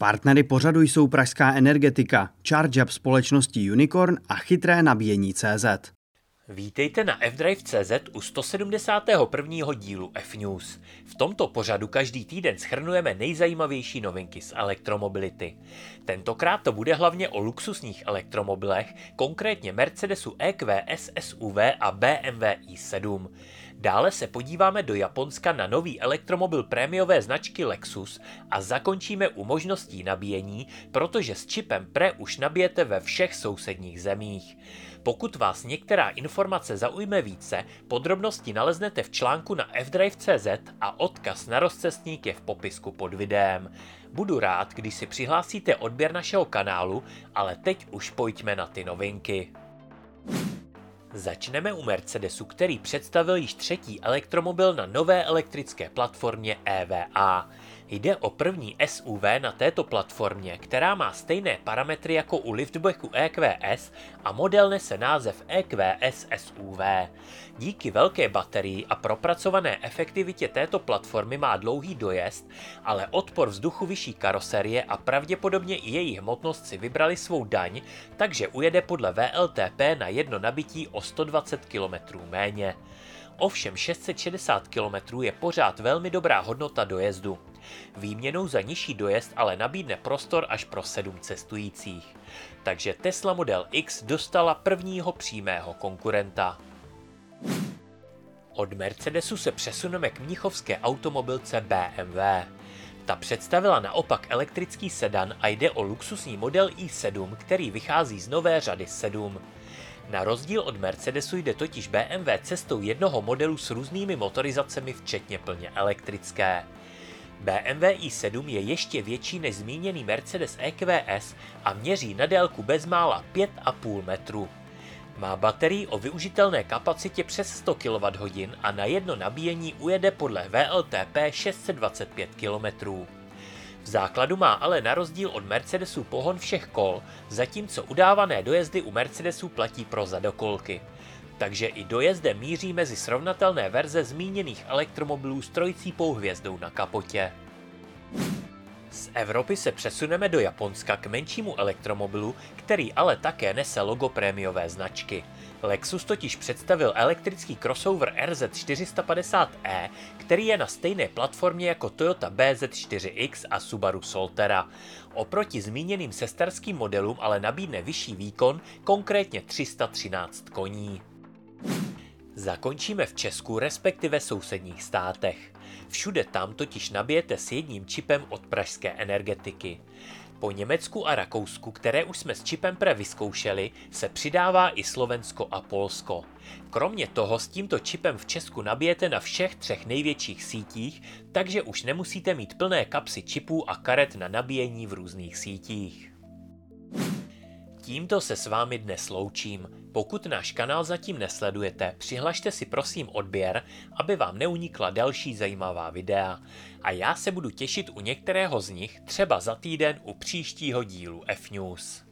Partnery pořadu jsou pražská Energetika, ChargeUp společnosti Unicorn a chytré nabíjení CZ. Vítejte na fdrive.cz u 171. dílu F-News. V tomto pořadu každý týden shrnujeme nejzajímavější novinky z elektromobility. Tentokrát to bude hlavně o luxusních elektromobilech, konkrétně Mercedesu EQS SUV a BMW i7. Dále se podíváme do Japonska na nový elektromobil prémiové značky Lexus a zakončíme u možností nabíjení, protože s čipem Pre už nabijete ve všech sousedních zemích. Pokud vás některá informace zaujme více, podrobnosti naleznete v článku na fdrive.cz a odkaz na rozcestník je v popisku pod videem. Budu rád, když si přihlásíte odběr našeho kanálu, ale teď už pojďme na ty novinky. Začneme u Mercedesu, který představil již třetí elektromobil na nové elektrické platformě EVA. Jde o první SUV na této platformě, která má stejné parametry jako u liftbacku EQS a model nese název EQS SUV. Díky velké baterii a propracované efektivitě této platformy má dlouhý dojezd, ale odpor vzduchu vyšší karoserie a pravděpodobně i její hmotnost si vybrali svou daň, takže ujede podle VLTP na jedno nabití o 120 km méně. Ovšem 660 km je pořád velmi dobrá hodnota dojezdu. Výměnou za nižší dojezd ale nabídne prostor až pro 7 cestujících. Takže Tesla Model X dostala prvního přímého konkurenta. Od Mercedesu se přesuneme k mnichovské automobilce BMW. Ta představila naopak elektrický sedan a jde o luxusní model i7, který vychází z nové řady 7. Na rozdíl od Mercedesu jde totiž BMW cestou jednoho modelu s různými motorizacemi včetně plně elektrické. BMW i7 je ještě větší než zmíněný Mercedes EQS a měří na délku bezmála 5,5 metru. Má baterii o využitelné kapacitě přes 100 kWh a na jedno nabíjení ujede podle VLTP 625 km. V základu má ale na rozdíl od Mercedesu pohon všech kol, zatímco udávané dojezdy u Mercedesu platí pro zadokolky. Takže i dojezdem míří mezi srovnatelné verze zmíněných elektromobilů s trojcípou hvězdou na kapotě. Z Evropy se přesuneme do Japonska k menšímu elektromobilu, který ale také nese logo prémiové značky. Lexus totiž představil elektrický crossover RZ450e, který je na stejné platformě jako Toyota BZ4X a Subaru Solterra. Oproti zmíněným sesterským modelům ale nabídne vyšší výkon, konkrétně 313 koní. Zakončíme v Česku, respektive sousedních státech. Všude tam totiž nabijete s jedním čipem od pražské Energetiky. Po Německu a Rakousku, které už jsme s čipem Pre vyzkoušeli, se přidává i Slovensko a Polsko. Kromě toho s tímto čipem v Česku nabijete na všech 3 největších sítích, takže už nemusíte mít plné kapsy čipů a karet na nabíjení v různých sítích. Tímto se s vámi dnes loučím. Pokud náš kanál zatím nesledujete, přihlašte si prosím odběr, aby vám neunikla další zajímavá videa. A já se budu těšit u některého z nich třeba za týden u příštího dílu F-News.